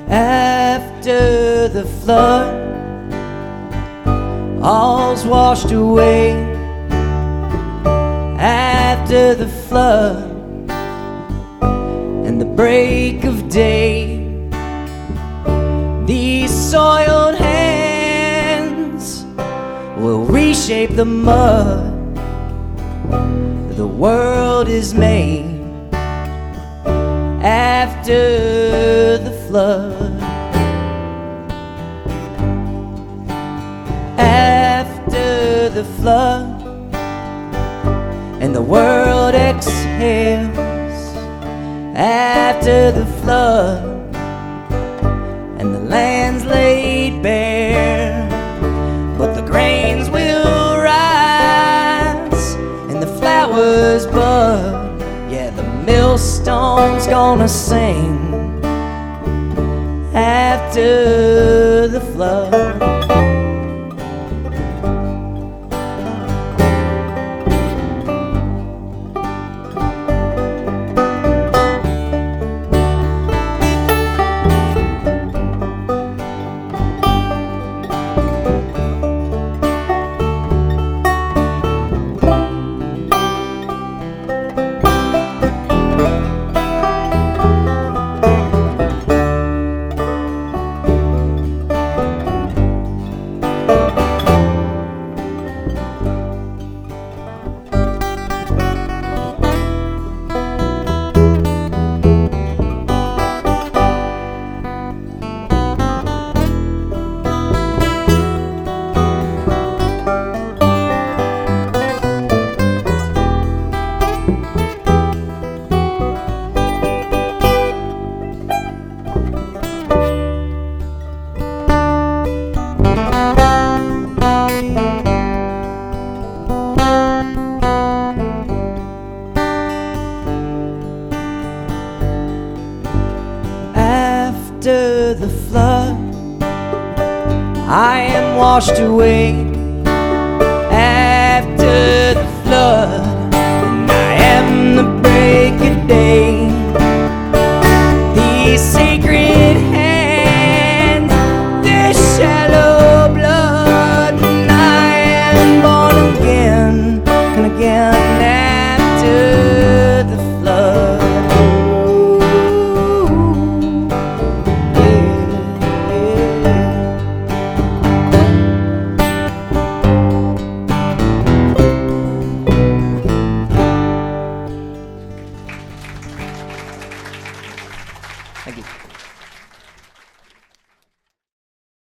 After the flood, all's washed away. After the flood and the break of day, these soiled hands will reshape the mud. The world is made after the flood. After the flood and the world exhales. After the flood and the land's laid bare, but the grains will rise and the flowers bud. Yeah, the millstone's gonna sing after the flood. After the flood, I am washed away. After the flood, and I am the break of day. These sacred hands, this shallow blood, and I am born again and again after the flood. Thank you.